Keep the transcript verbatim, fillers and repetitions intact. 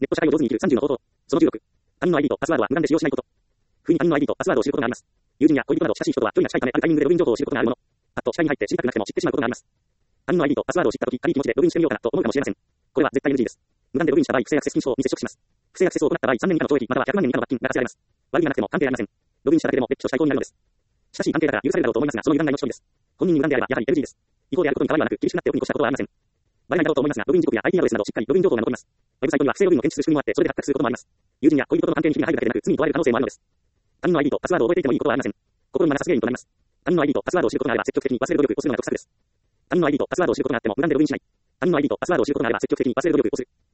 ネット社会を上手に生きるさんじゅうの方法。そのじゅうろく。他人の アイディー とパスワードは無断で使用しないこと。不意に他人の アイディー とパスワードを知ることがあります。友人や恋人など親しい人とは距離が近いため、あるタイミングでログイン情報を知ることがあるもの。あと、視界に入って知りたくなくても知ってしまうことがあります。他人の アイディー とパスワードを知ったとき、軽い気持ちでログインしてみようかなと思うかもしれません。これは絶対 エヌジー です。無断でログインした場合、不正アクセス禁止法に接触します。不正アクセスを行った場合、さんねん以下の懲役またはひゃくまん円以下の罰金が課せられます。悪気がなくても関係ありません。ログインしただけでも別居した意向になるのです。親しい関係だから許されるだろうと思いますが、その油断が命取りです。本人に無断であればやはり エヌジー です。違法であることに変わりはなく、厳しくなっておくに越したことはありません。バレないだろうと思いますが、ログイン時刻や アイピー アドレスなどしっかりログイン情報が残ります。ウェブサイトには不正ログインを検知する仕組みもあって、それで発覚することもあります。友人や恋人との関係にひびが入るだけでなく、罪に問われる可能性もあるのです。他人の アイディー とパスワードを覚えていてもいいことはありません。心のまなさす原因となります。他人の アイディー とパスワードを知ることがあれば積極的に忘れる努力をするのが得策です。他人の アイディー とパスワードを知ることがあっても無断でログインしない。他人の アイディー とパスワードを知ることがあれば積極的に忘れる努力をする。